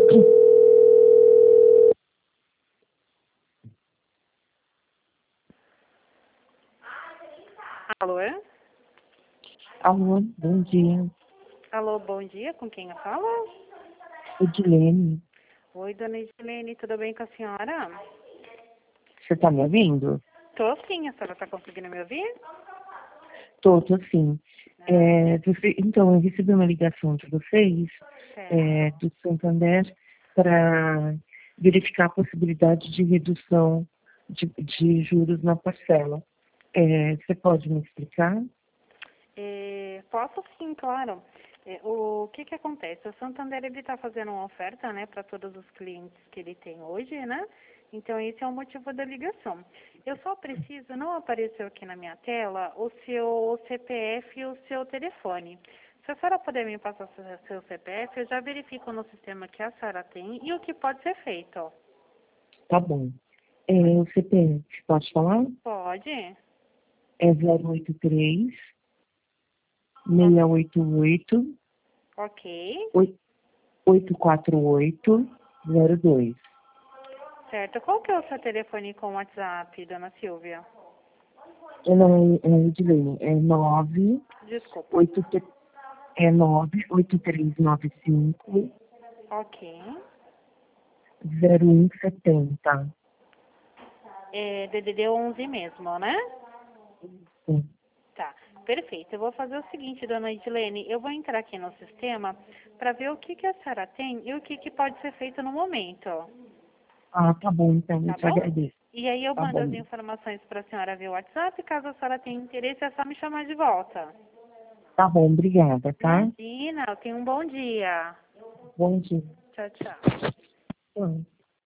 Alô? Alô, bom dia. Alô, bom dia, com quem eu falo? Edilene, Oi, dona Edilene, tudo bem com a senhora? você está me ouvindo? Tô sim, a senhora tá conseguindo me ouvir? Tô sim. Então, eu recebi uma ligação de vocês, Certo. do Santander, para verificar a possibilidade de redução de juros na parcela. Você pode me explicar? Posso sim, claro. O que acontece? O Santander ele está fazendo uma oferta, né, para todos os clientes que ele tem hoje, né? Então esse é o motivo da ligação. Eu só preciso, não apareceu aqui na minha tela, o seu CPF e o seu telefone. Se a senhora puder me passar seu CPF, eu já verifico no sistema que a senhora tem e o que pode ser feito. Tá bom. O CPF, pode falar? Pode? É 083 688 Ok. 84802. Certo. Qual que é o seu telefone com WhatsApp, dona Silvia? Não, Edilene, é 9 Desculpa. 8, é 98395 Ok. 0170. É DDD 11 mesmo, né? Sim. Tá. Perfeito. Eu vou fazer o seguinte, dona Edilene. Eu vou entrar aqui no sistema para ver o que a senhora tem e o que pode ser feito no momento. Ah, tá bom, então, eu Tá te bom? agradeço. E aí eu Tá mando as bom. informações para a senhora via WhatsApp. Caso a senhora tenha interesse, é só me chamar de volta. Tá bom, obrigada, tá? Imagina. Tenha um bom dia. Bom dia. Tchau, tchau. Tchau.